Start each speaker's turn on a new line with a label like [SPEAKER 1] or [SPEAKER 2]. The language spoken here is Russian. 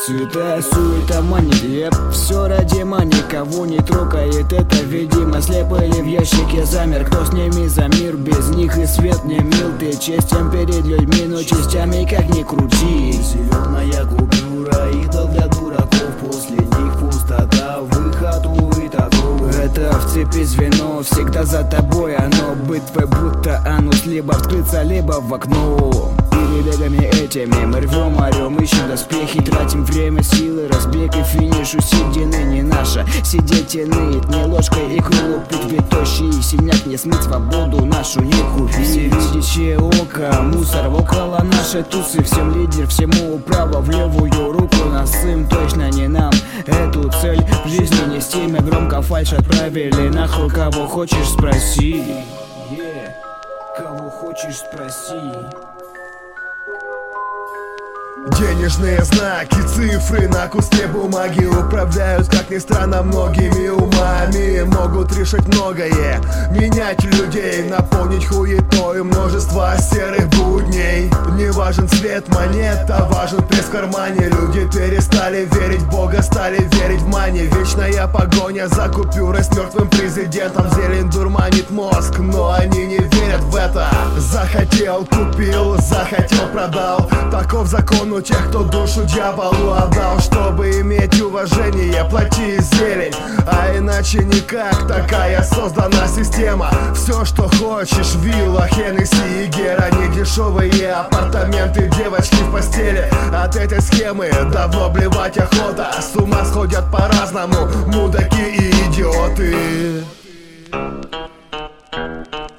[SPEAKER 1] Святая суета манит, все ради мани. Кого не трогает это, видимо, слепо или в ящике замер. Кто с ними за мир, без них и свет не мил. Ты честен перед людьми, но частями как ни крути.
[SPEAKER 2] Зеленая купюра, идол для дураков. После них пустота, выход, увы, таков.
[SPEAKER 1] Это в цепи звено, всегда за тобой оно. Быть твой будто анус, либо вскрыться, либо в окно. Перебегами этими мы рвем, орем, ищем доспехи. Тратим время, силы, разбег и финиш. Усидины не наша, сидеть и ныть. Не ложкой икру лупить, ведь тощий синяк не смыть, свободу нашу не купить. Всевидящее око, мусор около нашей тусы. Всем лидер, всему право в левую руку. Нас им точно не нам эту цель в жизни нести. Мы громко фальшь отправили нахуй. Кого хочешь, спроси. Кого хочешь, спроси.
[SPEAKER 3] Денежные знаки, цифры на куске бумаги управляют, как ни странно, многими умами. Могут решить многое, менять людей, наполнить хуетой множество серых будней. Не важен цвет монет, а важен пресс в кармане. Люди перестали верить в Бога, стали верить в мани. Вечная погоня за купюрой с мертвым президентом. Зелень дурманит мозг, но они не верят в это. Захотел, купил, захотел, продал. Таков закон у тех, кто душу дьяволу отдал. Чтобы иметь уважение, плати зелень, а иначе никак. Такая создана система. Все, что хочешь, вилла, Хеннесси и Гера. Не дешевые апартаменты, девочки в постели. От этой схемы давно блевать охота. С ума сходят по-разному мудаки и идиоты.